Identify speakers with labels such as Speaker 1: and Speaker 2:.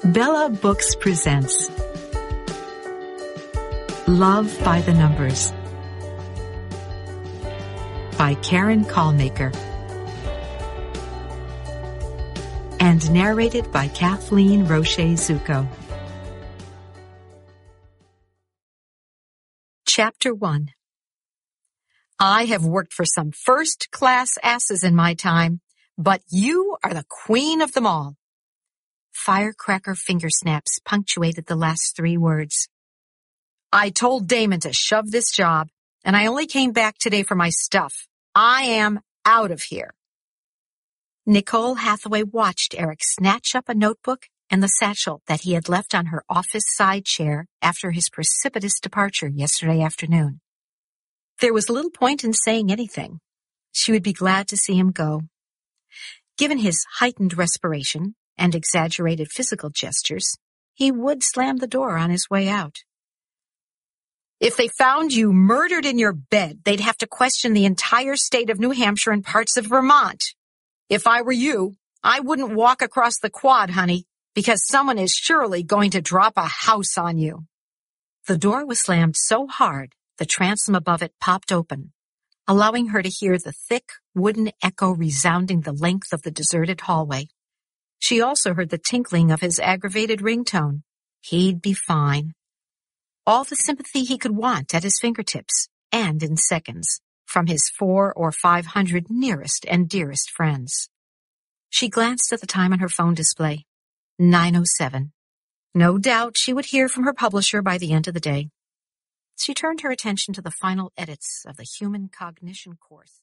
Speaker 1: Bella Books presents Love by the Numbers by Karen Kallmaker and narrated by Kathleen Roche-Zucco. Chapter 1. I have worked for some first-class asses in my time, but you are the queen of them all. Firecracker finger snaps punctuated the last three words. I told Damon to shove this job, and I only came back today for my stuff. I am out of here. Nicole Hathaway watched Eric snatch up a notebook and the satchel that he had left on her office side chair after his precipitous departure yesterday afternoon. There was little point in saying anything. She would be glad to see him go. Given his heightened respiration and exaggerated physical gestures, he would slam the door on his way out. If they found you murdered in your bed, they'd have to question the entire state of New Hampshire and parts of Vermont. If I were you, I wouldn't walk across the quad, honey, because someone is surely going to drop a house on you. The door was slammed so hard, the transom above it popped open, allowing her to hear the thick wooden echo resounding the length of the deserted hallway. She also heard the tinkling of his aggravated ringtone. He'd be fine. All the sympathy he could want at his fingertips, and in seconds, from his 400 or 500 nearest and dearest friends. She glanced at the time on her phone display. 9:07. No doubt she would hear from her publisher by the end of the day. She turned her attention to the final edits of the Human Cognition course.